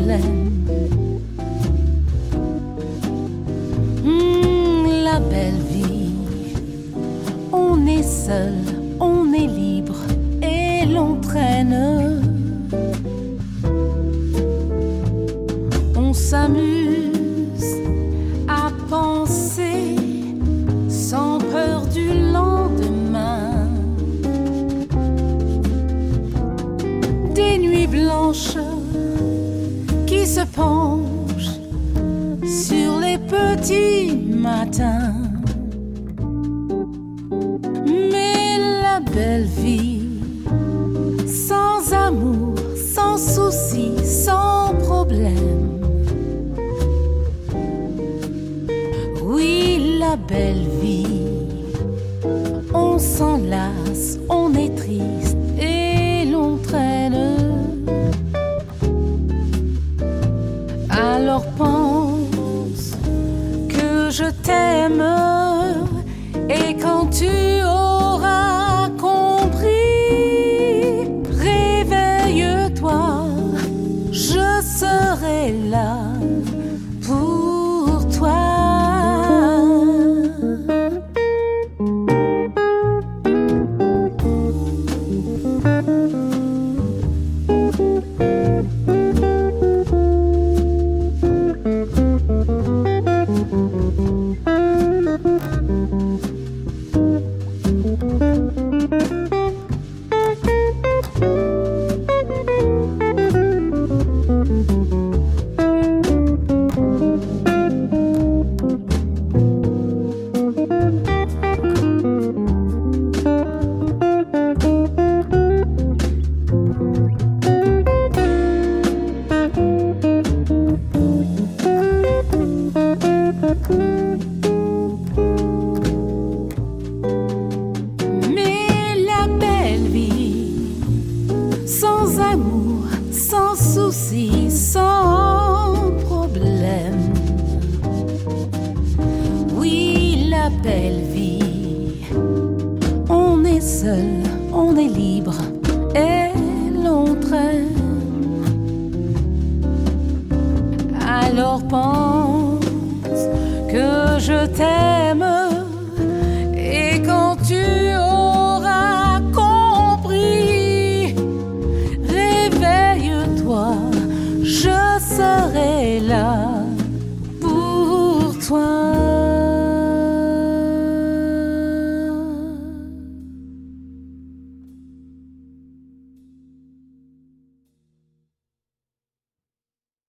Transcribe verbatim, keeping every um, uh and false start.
problème. Mmh, la belle vie, on est seul, on est libre et l'on traîne. On s'amuse à penser sans peur du lendemain. Des nuits blanches qui se penchent sur les petits matins. Mais la belle vie, sans amour, sans souci, sans problème. Oui, la belle vie, on s'enlace, on est triste et l'on traîne. Alors pense que je t'aime, et quand tu auras compris, réveille-toi, je serai là pour toi. Sans amour, sans souci, sans problème. Oui, la belle vie, on est seul, on est libre et l'on traîne. Alors pense que je t'aime, et quand tu auras compris, réveille-toi, je serai là